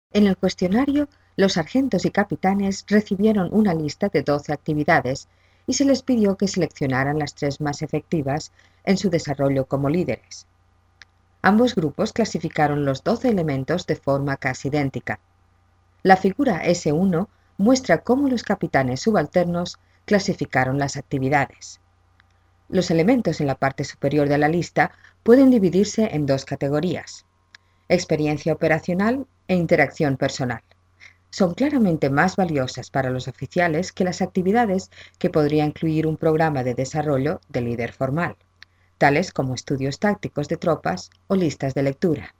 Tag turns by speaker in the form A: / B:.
A: En el cuestionario, los sargentos y capitanes recibieron una lista de 12 actividades y se les pidió que seleccionaran las 3 más efectivas en su desarrollo como líderes. Ambos grupos clasificaron los 12 elementos de forma casi idéntica. La figura S1 muestra cómo los capitanes subalternos clasificaron las actividades. Los elementos en la parte superior de la lista pueden dividirse en 2 categorías: experiencia operacional e interacción personal. Son claramente más valiosas para los oficiales que las actividades que podría incluir un programa de desarrollo de líder formal, tales como estudios tácticos de tropas o listas de lectura.